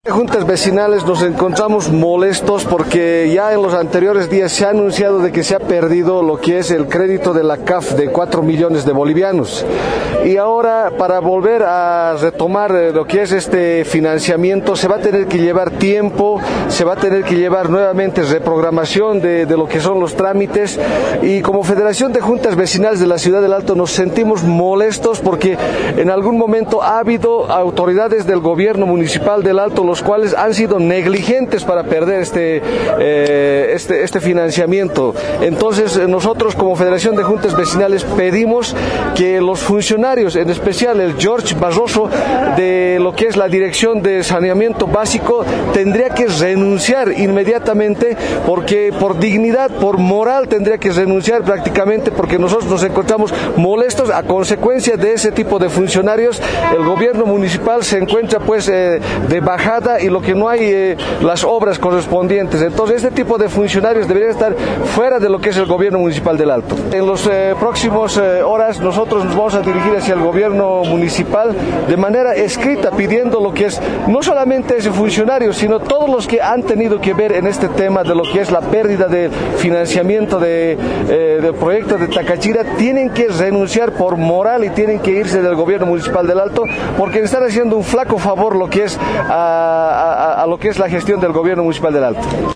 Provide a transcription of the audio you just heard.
Juntas vecinales nos encontramos molestos porque ya en los anteriores días se ha anunciado de que se ha perdido lo que es el crédito de la CAF de 4 millones de bolivianos. Y ahora, para volver a retomar lo que es este financiamiento, se va a tener que llevar tiempo, se va a tener que llevar nuevamente reprogramación de lo que son los trámites. Y como Federación de Juntas Vecinales de la Ciudad del Alto nos sentimos molestos porque en algún momento ha habido autoridades del gobierno municipal del Alto los cuales han sido negligentes para perder este financiamiento. Entonces nosotros como Federación de Juntas Vecinales pedimos que los funcionarios, en especial el George Barroso de lo que es la Dirección de Saneamiento Básico, tendría que renunciar inmediatamente porque por dignidad, por moral tendría que renunciar prácticamente, porque nosotros nos encontramos molestos a consecuencia de ese tipo de funcionarios. El gobierno municipal se encuentra pues de bajada y lo que no hay las obras correspondientes. Entonces este tipo de funcionarios deberían estar fuera de lo que es el gobierno municipal del Alto. En las próximas horas nosotros nos vamos a dirigir hacia el gobierno municipal de manera escrita pidiendo lo que es no solamente ese funcionario, sino todos los que han tenido que ver en este tema de lo que es la pérdida de financiamiento del proyecto de Tacachira, tienen que renunciar por moral y tienen que irse del gobierno municipal del Alto porque están haciendo un flaco favor lo que es a lo que es la gestión del gobierno municipal del Alto.